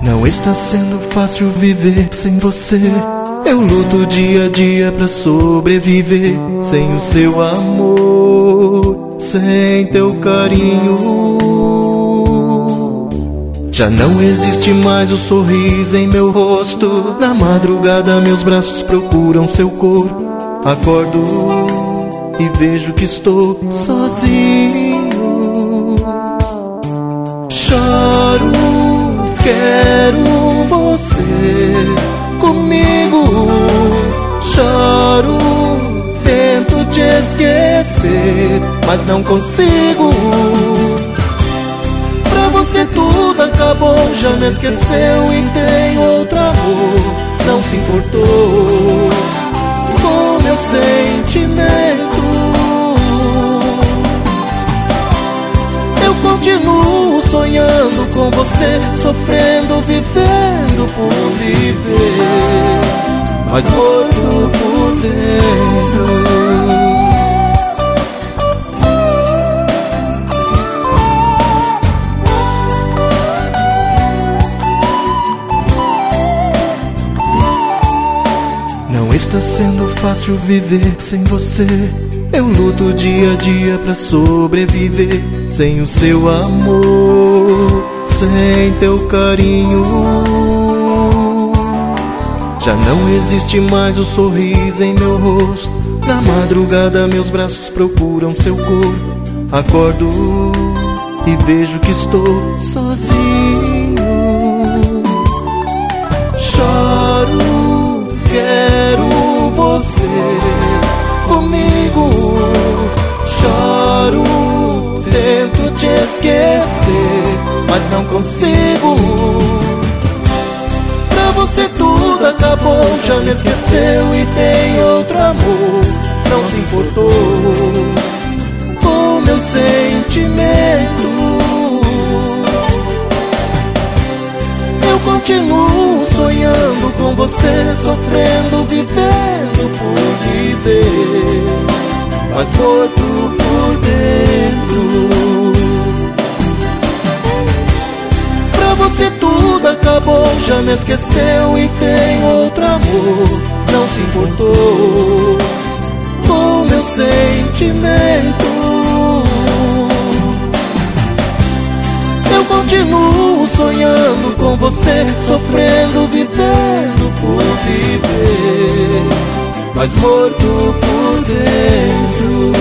Não está sendo fácil viver sem você. Eu luto dia a dia pra sobreviver. Sem o seu amor, sem teu carinho. Já não existe mais o sorriso em meu rosto. Na madrugada meus braços procuram seu corpo. Acordo e vejo que estou sozinho. Choro, quero você comigo. Choro, tento te esquecer, mas não consigo. Pra você tudo acabou, já me esqueceu e tem outro amor. Não se importou com meu sentimento. Eu continuo sonhando com você, sofrendo, vivendo por viver, mas morto por dentro. Não está sendo fácil viver sem você. Eu luto dia a dia pra sobreviver. Sem o seu amor, sem teu carinho. Já não existe mais o sorriso em meu rosto. Na madrugada meus braços procuram seu corpo. Acordo e vejo que estou sozinho. Choro, quero você comigo. Choro, tento te esquecer, mas não consigo. Pra você tudo acabou, já me esqueceu e tem outro amor. Não se importou com meu sentimento. Eu continuo sonhando com você, sofrendo, vivendo por viver, mas morto por dentro. Pra você tudo acabou, já me esqueceu e tem outro amor. Não se importou com meu sentimento. Eu continuo sonhando com você, sofrendo, vivendo por viver, mas morto por dentro.